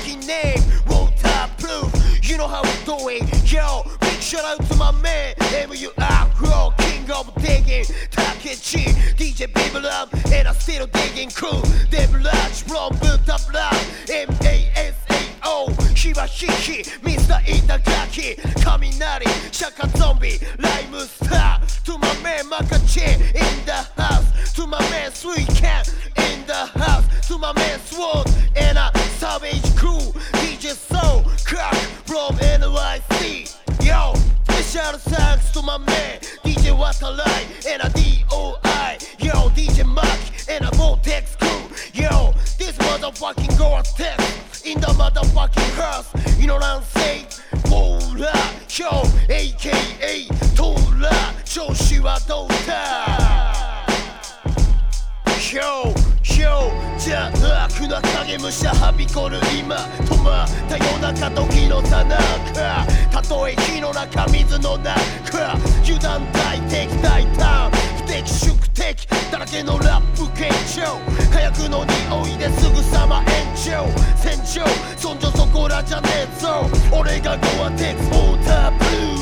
fucking name Waterproof. You know how we do it. Yo, big shout out to my man MURO, king of digging Takechi, DJ Baby Love, and I still digging crew. Devil Large from Buddha Blood, MASAO, Shibashiki, Mr. Itagaki, Kaminari, Shaka Zombie, Lime Star. To my man Makache in the house, to my man Sweet Can in the house, to my man Sword and a Savage crew, DJ Soul Crack from NYC. Yo, special thanks to my man DJ Watarai and a DOI. Yo, DJ Mac and a Vortex crew. Yo, this motherfucking Gore-Tex in the motherfucking house. You know what I'm saying? Vola, yo, AKA Tola, 調子はどうだYo, yo, 邪悪な影武者はびこる今止まった夜中時のさなかたとえ火の中水の中油断大敵大胆不敵宿敵だらけのラップ検証火薬の匂いですぐさま炎上戦場そんじょそこらじゃねえぞ俺がゴアテックウォーターブルー